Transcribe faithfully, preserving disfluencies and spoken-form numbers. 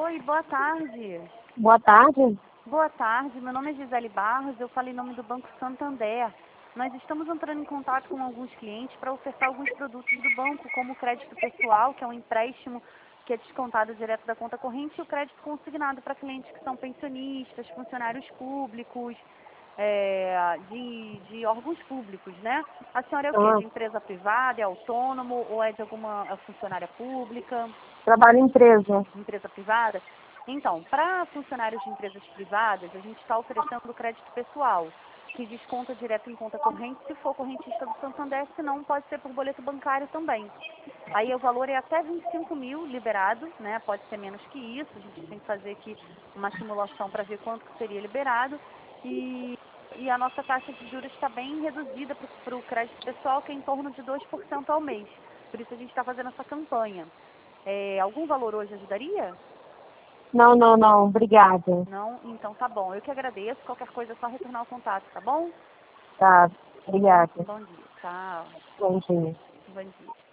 Oi, boa tarde. Boa tarde. Boa tarde, meu nome é Gisele Barros, eu falo em nome do Banco Santander. Nós estamos entrando em contato com alguns clientes para ofertar alguns produtos do banco, como o crédito pessoal, que é um empréstimo que é descontado direto da conta corrente, e o crédito consignado para clientes que são pensionistas, funcionários públicos, é, de, de órgãos públicos, né? A senhora é o quê? Ah, De empresa privada, é autônomo ou é de alguma é funcionária pública? trabalho em empresa. Empresa privada? Então, para funcionários de empresas privadas, a gente está oferecendo crédito pessoal, que desconta direto em conta corrente, se for correntista do Santander, se não, pode ser por boleto bancário também. Aí o valor é até vinte e cinco mil liberado, né? Pode ser menos que isso, a gente tem que fazer aqui uma simulação para ver quanto que seria liberado. E, e a nossa taxa de juros está bem reduzida para o crédito pessoal, que é em torno de dois por cento ao mês. Por isso a gente está fazendo essa campanha. É, algum valor hoje ajudaria? Não, não, não. Obrigada. Não? Então tá bom. Eu que agradeço. Qualquer coisa é só retornar o contato, tá bom? Tá. Bom, Obrigada. bom dia. Tchau. Bom dia. Bom dia.